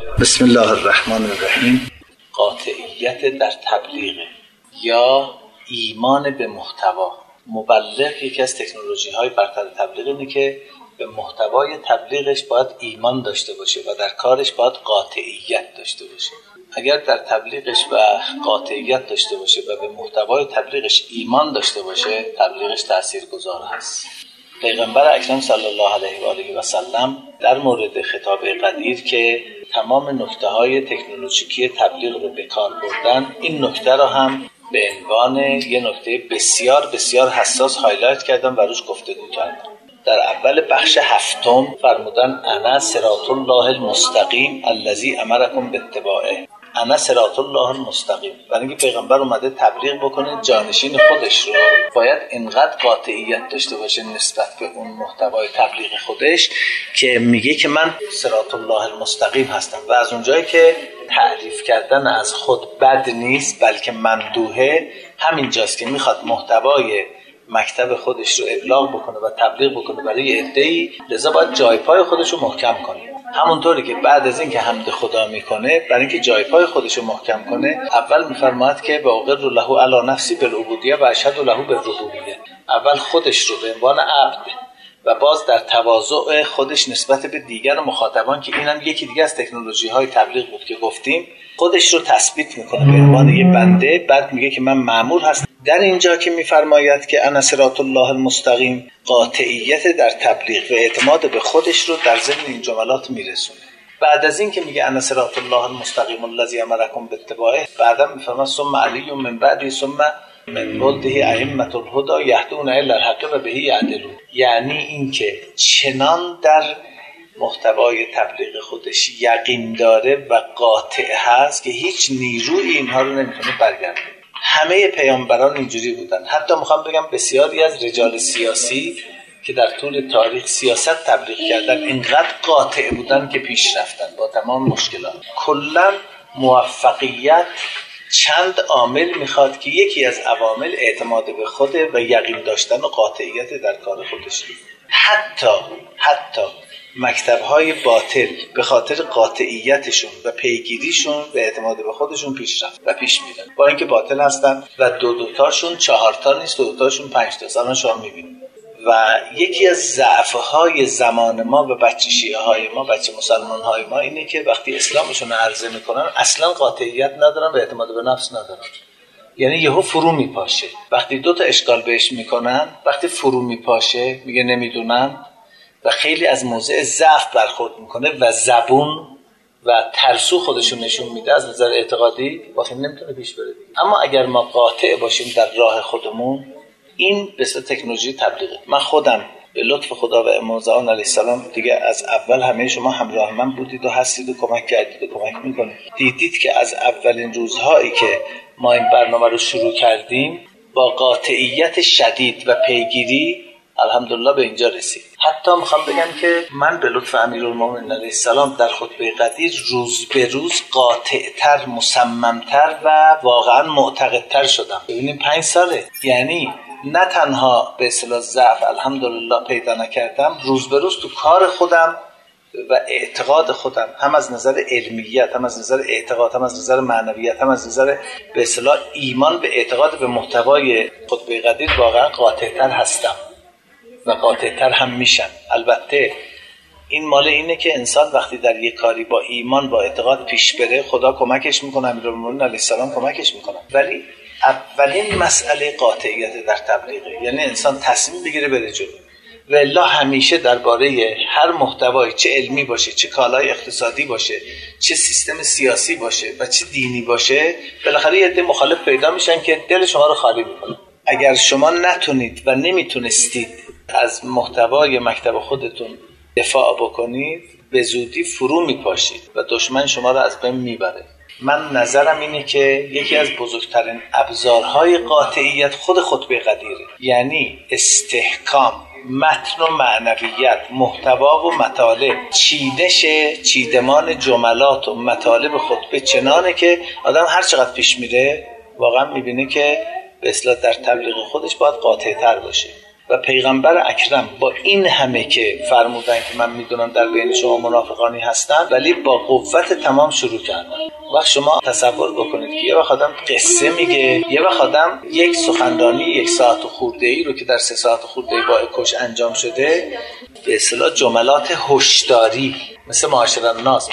بسم الله الرحمن الرحیم. قاطعیت در تبلیغ یا ایمان به محتوا. مبلغ یکی از تکنولوژی‌های برتر تبلیغ اینه که به محتوای تبلیغش باید ایمان داشته باشه و در کارش باید قاطعیت داشته باشه. اگر در تبلیغش و قاطعیت داشته باشه و به محتوای تبلیغش ایمان داشته باشه، تبلیغش تاثیرگذار هست. پیغمبر اکرم صلی الله علیه و آله و سلم در مورد خطاب قدیر که تمام نکته‌های تکنولوژیکی تبلیغ رو به کار بردن، این نکته را هم به عنوان یه نکته بسیار بسیار حساس هایلایت کردن و روش گفتگو کردن. در اول بخش هفتم فرمودن انا صراط الله المستقیم الذی امرکم باتباعه. انا صراط الله المستقیم. برای اینکه پیغمبر اومده تبلیغ بکنه، جانشین خودش رو باید اینقدر قاطعیت داشته باشه نسبت به اون محتوای تبلیغ خودش که میگه که من صراط الله المستقیم هستم و از اونجایی که تعریف کردن از خود بد نیست بلکه ممدوحه، همینجاست که میخواد محتوای مکتب خودش رو ابلاغ بکنه و تبلیغ بکنه برای عده‌ای، لذا باید جای پای خودش رو محکم کنه. همونطوری که بعد از این که حمد خدا میکنه، برای اینکه جای پای خودش رو محکم کنه، اول میفرماید که با اقر له علی نفسی بالعبودیه و اشهد له بالربوبیه. اول خودش رو به عنوان عبد و باز در تواضع خودش نسبت به دیگر مخاطبان، که اینم یکی دیگه از تکنولوژی‌های تبلیغ بود که گفتیم، خودش رو تثبیت میکنه به عنوان یه بنده. بعد میگه که من مأمور هستم. در اینجا که میفرماید که انا صراط الله المستقیم، قاطعیت در تبلیغ و اعتماد به خودش رو در ضمن این جملات میرسونه. بعد از این که میگه انا صراط الله المستقیم الذی امرکم باتباعه، بعدا میفرماید ثم علی من بعدی ثم من ولده ائمة الهدى یهدون الی الحق و به یعدلون. یعنی این که چنان در محتوای تبلیغ خودش یقین داره و قاطع هست که هیچ نیروی اینها رو نمیتونه برگردونه. همه پیامبران اینجوری بودن. حتی میخوام بگم بسیاری از رجال سیاسی که در طول تاریخ سیاست تبلیغ کردن اینقدر قاطع بودن که پیش رفتن با تمام مشکلات. کلا موفقیت چند عامل میخواد که یکی از عوامل اعتماد به خوده و یقین داشتن و قاطعیت در کار خودش. حتی مکتب‌های باطل به خاطر قاطعیتشون و پیگیریشون و اعتماد به خودشون پیش رفت و پیش میرن، با اینکه باطل هستن و دو-دوتاشون 4 تا نیست، دو-دوتاشون 5 تا. الان شما میبینید. و یکی از ضعف‌های زمان ما و بچه شیعه‌های ما، بچه مسلمان‌های ما اینه که وقتی اسلامشون عرضه میکنن اصلا قاطعیت ندارن و اعتماد به نفس ندارن. یعنی یهو فرو میپاشه. وقتی 2 تا اشکال بهش میکنن، وقتی فرو میپاشه میگه نمیدونن و خیلی از موضع ضعف برخورد میکنه و زبون و ترسو خودشون نشون میده از نظر اعتقادی، وقتی نمیتونه پیش بره. اما اگر ما قاطع باشیم در راه خودمون، این مثل تکنولوژی تبلیغه. من خودم به لطف خدا و امام زمان علیه السلام، دیگه از اول همه شما همراه من بودید و هستید و کمک کردید و کمک میکنید، دیدید که از اولین روزهایی که ما این برنامه رو شروع کردیم با قاطعیت شدید و پیگیری الحمدلله به اینجا رسید. حتی میخوام بگم که من به لطف امیرالمومنین علیه السلام در خطبه قدیر روز به روز قاطعتر، مصممتر و واقعا معتقدتر شدم. ببینیم 5 ساله. یعنی نه تنها به اصطلاح ضعف الحمدلله پیدا نکردم، روز به روز تو کار خودم و اعتقاد خودم، هم از نظر علمیت، هم از نظر اعتقاد، هم از نظر معنویت، هم از نظر به اصطلاح ایمان به اعتقاد به محتوای خطبه قدیر، واقعا قاطعتر هستم و قاطعتر هم میشن. البته این مال اینه که انسان وقتی در یک کاری با ایمان با اعتقاد پیش بره، خدا کمکش میکنه، امیرالمومنین علیه السلام کمکش میکنه. ولی اولین مسئله قاطعیت در تبلیغه. یعنی انسان تصمیم بگیره بره جلو. و الا همیشه درباره هر محتوایی، چه علمی باشه، چه کالای اقتصادی باشه، چه سیستم سیاسی باشه و چه دینی باشه، بالاخره یه عده مخالف پیدا میشن که دل شما رو خالی میکنن. اگر شما نتونید و نمیتونستید از محتوای مکتب خودتون دفاع بکنید، به زودی فرو میپاشید و دشمن شما رو از بین میبره. من نظرم اینه که یکی از بزرگترین ابزارهای قاطعیت خود خطبه قدیره. یعنی استحکام متن و معنویت، محتوا و مطالب، چیدمان جملات و مطالب خطبه چنانه که آدم هر چقدر پیش میره واقعا میبینه که به اصطلاح در تبلیغ خودش باید قاطع تر باشه. و پیغمبر اکرم با این همه که فرمودن که من میدونم در بین شما منافقانی هستن، ولی با قوت تمام شروع کردن. وقت شما تصور بکنید که یه وقت آدم قصه میگه، یه وقت آدم یک سخنرانی 1 ساعت خورده‌ای رو که در 3 ساعت خورده‌ای با اکوش انجام شده، به اصطلاح جملات هشداری مثل معاشر الناس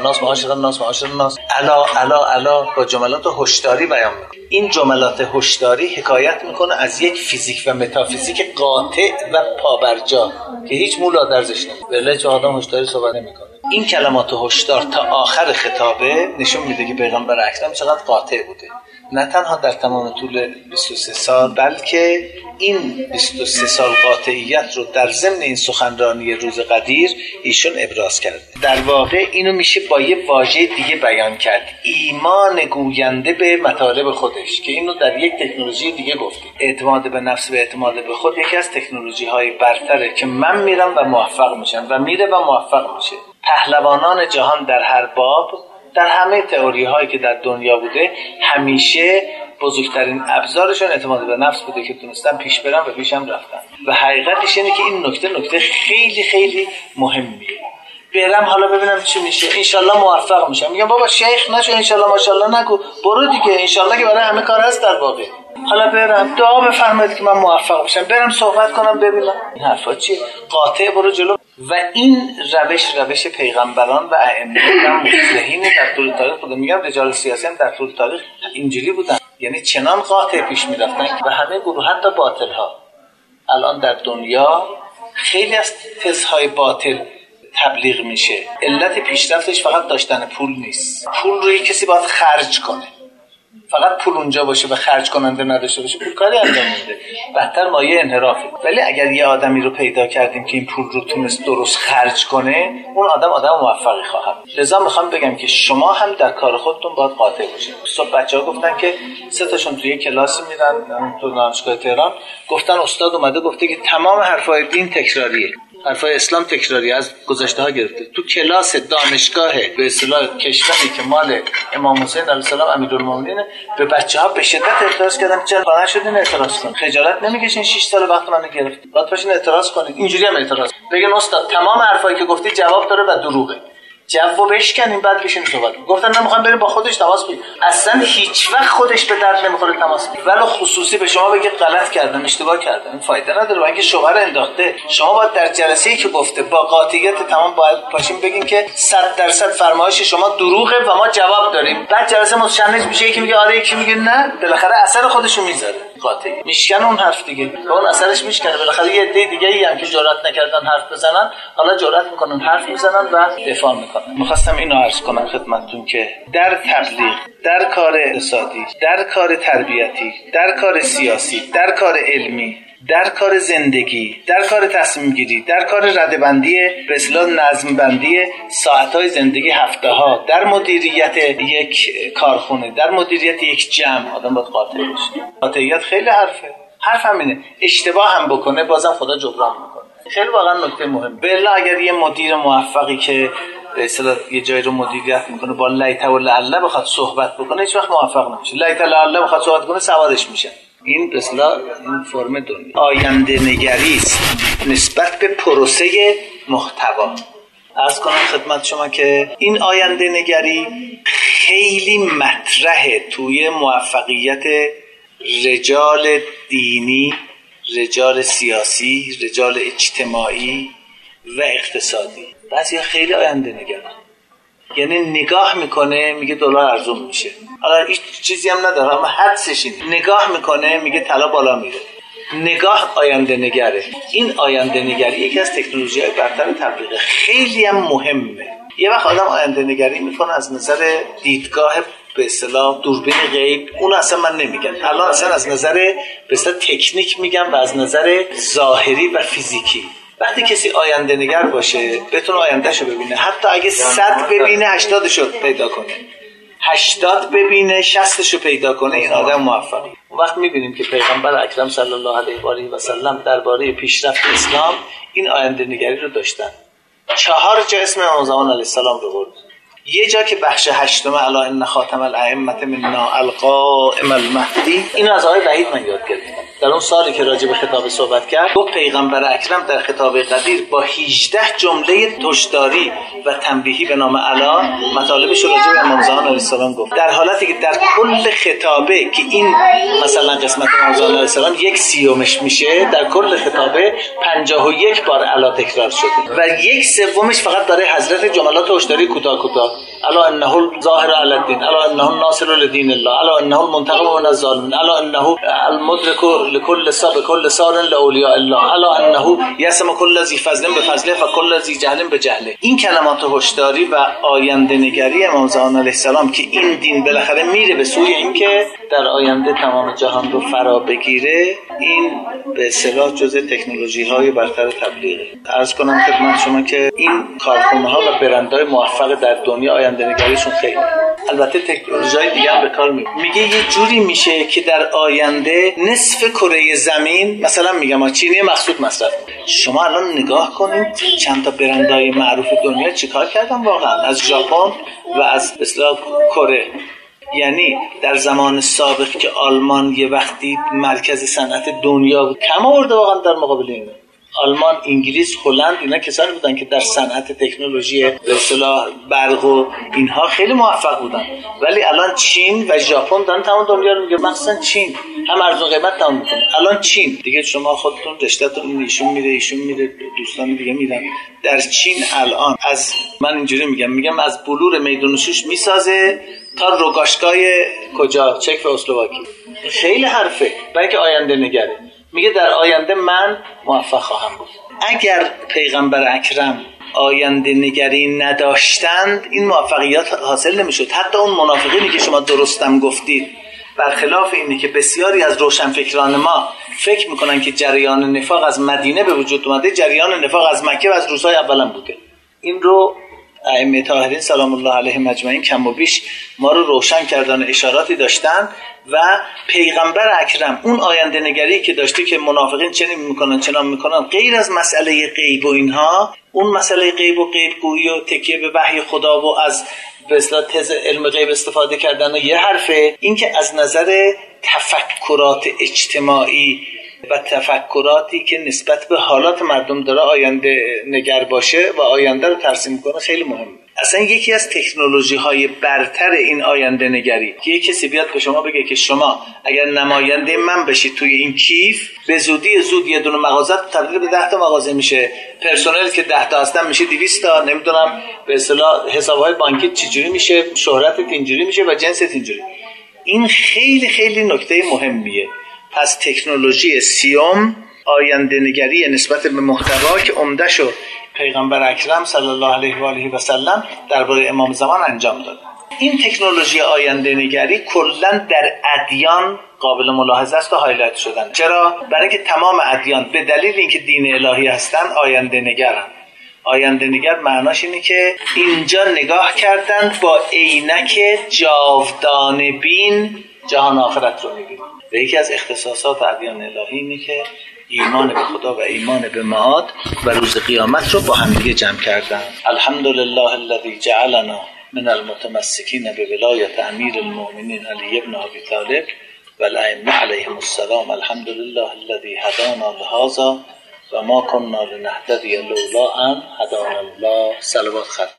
الا با جملات هشداری بیان میکنه. این جملات هشداری حکایت میکنه از یک فیزیک و متافیزیک قاطع و پابرجا که هیچ مولا درزش نمیده. بله چه آدم هشداری صحبت نمیکنه. این کلمات هشدار تا آخر خطابه نشون میده که پیغمبر اکرم چقدر قاطع بوده، نه تنها در تمام طول 23 سال بلکه این 23 سال قاطعیت رو در ضمن این سخنرانی روز قدیر ایشون ابراز کرد. در واقع اینو میشه با یه واژه دیگه بیان کرد، ایمان گوینده به مطالب خودش، که اینو در یک تکنولوژی دیگه گفتیم. اعتماد به نفس و اعتماد به خود یکی از تکنولوژی های برتره که من میرم و موفق میشم و میره و موفق میشه. پهلوانان جهان در هر باب، در همه تئوری هایی که در دنیا بوده، همیشه بزرگترین ابزارشون اعتماد به نفس بوده که تونستن پیش برن و پیشم رفتن. و حقیقتش اینه که این نکته خیلی خیلی مهمیه. برم حالا ببینم چی میشه، انشالله موفق میشم. میگم بابا شیخ نشو، انشالله ماشالله نگو، برو دیگه، انشالله که برای همه کار هست در واقع. حالا برم دعا بفرمایید که من موفق بشم، برم صحبت کنم ببینم این حرفا چیه. قاطع برو جلو. و این روش پیغمبران و ائمه و مصلحین در طول تاریخ بوده. میگم رجال سیاسی هم در طول تاریخ اینجوری بودن، یعنی چنان قاطع پیش میرفتن و همه گروه حتی باطل ها. الان در دنیا خیلی از تزهای باطل تبلیغ میشه، علت پیشرفتش فقط داشتن پول نیست. پول روی کسی باید خرج کنه، فقط پول اونجا باشه و خرج کننده نداشته باشه، پول کاری انجام نمیده، بدتر مایه انحرافه. ولی اگر یه آدمی رو پیدا کردیم که این پول رو تونست درست خرج کنه، اون آدم موفقی خواهد. لذا میخوام بگم که شما هم در کار خودتون باید قاطع باشید. صبح بچه‌ها گفتن که 3 تاشون توی کلاسی میرن تو دانشگاه تهران، گفتن استاد اومده گفته که تمام حرفای دین تکراریه، حرفای اسلام تکراری از گذشته ها گرفته. تو کلاس دانشگاه به اصطلاح کشوری که مال امام حسین علیه السلام امیرالمومنین، به بچه‌ها به شدت اعتراض کردن. چرا قانع شدین اعتراض کنید؟ خجالت نمیکشین 6 سال وقت منو گرفت؟ باید باشین اعتراض کنید. اینجوری هم اعتراض بگین استاد تمام حرفایی که گفتی جواب داره و دروغه، جواب بشکنیم بعد بشین صحبت. گفتن من میخوام بریم با خودش تماس بگیرم. اصلا هیچ وقت خودش به درد نمیخوره تماس بگیره، ولی خصوصی به شما بگه غلط کردم، اشتباه کردم، این فایده نداره. و اینکه شوهر انداخته، شما باید در جلسه‌ای که گفته با قاطعیت تمام باید پاشین بگین که 100% فرمایش شما دروغه و ما جواب داریم. بعد جلسه متشنج میشه، یکی میگه آره، یکی میگه نه، بالاخره اثر خودشو میذاره. قاطعی میشکنه اون حرف دیگه، اون اثرش میشکنه. بالاخره یه عده دیگه‌ای هم که جرئت نکردن حرف بزنن، حالا جرئت میکنن حرف میزنن و دفاع میکنن. میخواستم اینو عرض کنم خدمتتون که در تبلیغ، در کار اقتصادی، در کار تربیتی، در کار سیاسی، در کار علمی، در کار زندگی، در کار تصمیم گیری، در کار ردبندی به اصطلاح نظم بندی ساعت‌های زندگی، هفته‌ها، در مدیریت یک کارخونه، در مدیریت یک جمع، آدم باید قاطع باشه. قاطعیت خیلی حرف همینه. اشتباه هم بکنه بازم خدا جبران میکنه. خیلی واقعا نکته مهم. بله اگر یه مدیر موفقی که به اصطلاح یه جایی رو مدیریت میکنه با لیت و لعله بخواد صحبت بکنه، هیچ وقت موفق نمیشه. لیت و لعله بخواد صحبت کنه سوارش میشه. این به اصطلاح این فرم دنیا آینده نگری است نسبت به پروسه محتوا. عرض کنم خدمت شما که این آینده نگری خیلی مطرحه توی موفقیت رجال دینی، رجال سیاسی، رجال اجتماعی و اقتصادی. بعضی خیلی آینده نگرن، یعنی نگاه میکنه میگه دلار ارزون میشه، حالا هیچ چیزی هم نداره اما حدسش اینه. نگاه میکنه میگه طلا بالا میره. نگاه آینده نگره. این آینده نگری یکی از تکنولوژی‌های برتر تبلیغ، خیلی هم مهمه. یه وقت آدم آینده نگری میکنه از نظر دیدگاه به اصطلاح دوربین غیب، اون اصلا من نمیگم الان، اصلا از نظر به اصطلاح تکنیک میگم و از نظر ظاهری و فیزیکی. وقتی کسی آینده نگر باشه بتونه آیندهشو ببینه، حتی اگه 100 ببینه 80شو پیدا کنه، 80 ببینه 60شو پیدا کنه، این آدم موفقه. اون وقت میبینیم که پیغمبر اکرم صلی الله علیه و آله و سلم درباره پیشرفت اسلام این آینده نگری رو داشتن. 4 جا اسم امام زمان علیه السلام رو برد. یه جا که بخش 8 الا ان خاتم الائمه منا القائم المهدی، اینو از آقای وحید من یاد گرفتم. در اون سالی که راجع به خطابه صحبت کرد، گفت پیغمبر اکرم در خطابه قدیر با 18 جمله هشداری و تنبیهی به نام اعلی مطالبش راجع به امام زمان علیه السلام گفت، در حالتی که در کل خطابه که این مثلا قسمت امام زمان علیه السلام 1/30 میشه، در کل خطابه 51 بار اعلی تکرار شده و 1/3 فقط داره حضرت جملات هشداری کوتاه الا انه الظاهر علی الدین، الا انه الناصر لدین الله، الا انه المنتقم من الظالمین، الا انه المدرک لكل كل صار لاولیاء الله، الا انه یسم كل ذی فضل بفضله فكل ذی جهل بجهله. این کلمات هشداری و آینده نگری امام زمان علیه السلام که این دین بالاخره میره به سوی اینکه در آینده تمام جهان رو فرا بگیره، این به اصطلاح جزء تکنولوژی‌های برتر تبلیغه. عرض کنم خدمت شما که این کارخونه‌ها و برندهای موفق در دنیا آینده نگریشون خیلی، البته تکنولوژی‌های دیگه هم به کار میگه یه جوری میشه که در آینده نصف کره زمین، مثلا میگم چینی مقصود مصرف. شما الان نگاه کنید چند تا برندهای معروف دنیا چیکار کردن واقعا، از ژاپن و از اصطلاح کره. یعنی در زمان سابق که آلمان یه وقتی مرکز صنعت دنیا بود، کم آورده واقعا در مقابل این. آلمان، انگلیس، هلند، اینا کسانی بودن که در صنعت تکنولوژی به اصطلاح برق و اینها خیلی موفق بودن، ولی الان چین و ژاپن دارن تمام دنیا رو میگه، مخصوصا چین هم ارزون قیمت تمام میکنه. الان چین دیگه شما خودتون رشتهتون ایشون میره دوستان دیگه میرن در چین الان، از من اینجوری میگم از بلور میدون شوش میسازه تا روگاشگاه کجا، چک و اسلواکی. خیلی حرفه، برای اینکه آینده نگره. میگه در آینده من موفق خواهم بود. اگر پیغمبر اکرم آینده نگری نداشتند این موفقیت حاصل نمیشد. حتی اون منافقینی که شما درستم گفتید، برخلاف اینه که بسیاری از روشنفکران ما فکر میکنن که جریان نفاق از مدینه به وجود اومده، جریان نفاق از مکه و از روزهای اولا بوده. این رو ائمه طاهرین سلام الله علیهم اجمعین کم و بیش ما رو روشن کردن، اشاراتی داشتن و پیغمبر اکرم اون آینده نگری که داشته که منافقین چنین میکنن چنان میکنن، غیر از مسئله غیب و اینها، اون مسئله غیب و غیب گویی و تکیه به وحی خدا و از به اصطلاح تز علم غیب استفاده کردن و یه حرفه، این که از نظر تفکرات اجتماعی و تفکراتی که نسبت به حالات مردم داره آینده نگر باشه و آینده رو ترسیم کنه خیلی مهمه. اصلا یکی از تکنولوژی های برتر این آینده نگری که یک کسی بیاد به شما بگه که شما اگر نماینده من بشید توی این کیف، به زودی زود یه دونه مغازه تبدیل به 10 تا مغازه میشه، پرسنل که 10 تا هستن میشه 200 تا، نمیدونم به اصطلاح حسابهای بانکی چجوری میشه، شهرتت اینجوری میشه و جنست اینجوری. این خیلی خیلی نکته مهمیه. پس تکنولوژی سیوم آینده نگری نسبت به محتوا که عمده‌شو پیغمبر اکرم صلی الله علیه و آله و سلم درباره امام زمان انجام داد. این تکنولوژی آینده نگری کلا در ادیان قابل ملاحظه است و هایلایت شدن. چرا؟ برای اینکه تمام ادیان به دلیل اینکه دین الهی هستن آینده نگرن. آینده نگر معناش اینه که اینجا نگاه کردن با عینک جاودانه بین جهان آخرت رو می‌بینن. و یکی از اختصاصات ادیان الهی اینه که ایمان به خدا و ایمان به معاد و روز قیامت رو با هم دیگه جمع کردن. الحمدلله الذی جعلنا من المتمسکین بولایت امیر المؤمنین علی ابن ابی طالب و الائمه علیهم السلام. الحمدلله الذی هدانا لهذا و ما كنا لنهتدی لولا ان هدانا الله. صلوات خط